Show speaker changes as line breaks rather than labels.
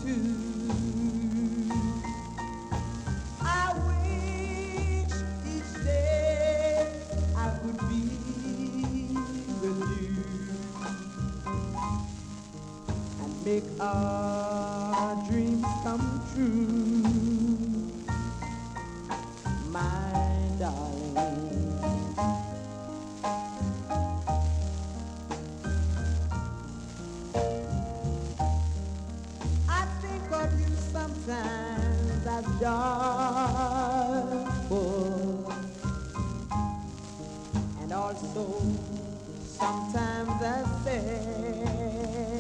too. I wish each day I could be with you and make our dreams come true, my darling. I think of you sometimes as joyful, and also sometimes as sad.